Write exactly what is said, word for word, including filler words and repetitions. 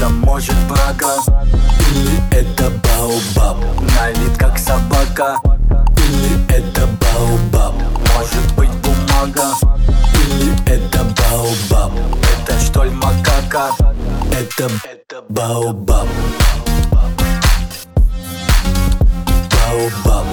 это может брага, или это баобаб, на вид как собака, или это баобаб, может быть бумага, или это баобаб, это что ли макака, это, это баобаб. Баобаб.